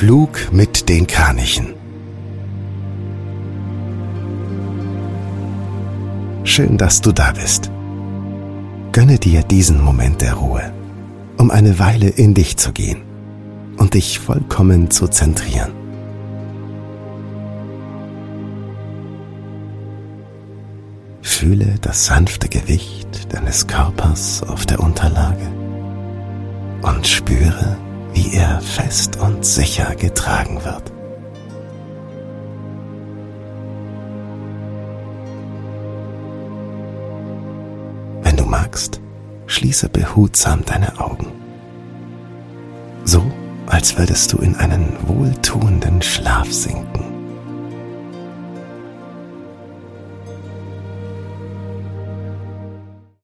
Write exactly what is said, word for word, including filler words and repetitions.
Flug mit den Kranichen. Schön, dass du da bist. Gönne dir diesen Moment der Ruhe, um eine Weile in dich zu gehen und dich vollkommen zu zentrieren. Fühle das sanfte Gewicht deines Körpers auf der Unterlage und spüre, wie er fest und sicher getragen wird. Wenn du magst, schließe behutsam deine Augen, so als würdest du in einen wohltuenden Schlaf sinken.